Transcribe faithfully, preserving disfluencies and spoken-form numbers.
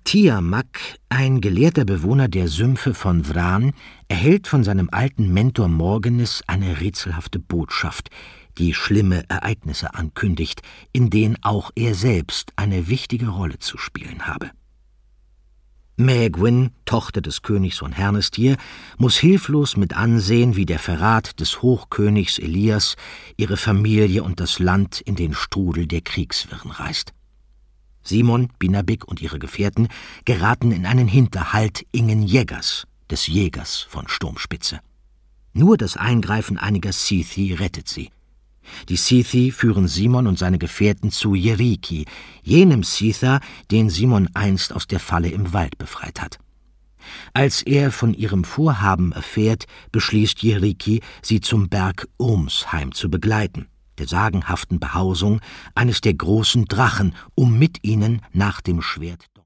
Tiamak, ein gelehrter Bewohner der Sümpfe von Vran, erhält von seinem alten Mentor Morgenes eine rätselhafte Botschaft, die schlimme Ereignisse ankündigt, in denen auch er selbst eine wichtige Rolle zu spielen habe. Maegwyn, Tochter des Königs von Hernestir, muss hilflos mit ansehen, wie der Verrat des Hochkönigs Elias ihre Familie und das Land in den Strudel der Kriegswirren reißt. Simon, Binabik und ihre Gefährten geraten in einen Hinterhalt Ingen Jägers, des Jägers von Sturmspitze. Nur das Eingreifen einiger Seethi rettet sie. Die Seethi führen Simon und seine Gefährten zu Yeriki, jenem Seether, den Simon einst aus der Falle im Wald befreit hat. Als er von ihrem Vorhaben erfährt, beschließt Yeriki, sie zum Berg Urmsheim zu begleiten, der sagenhaften Behausung eines der großen Drachen, um mit ihnen nach dem Schwert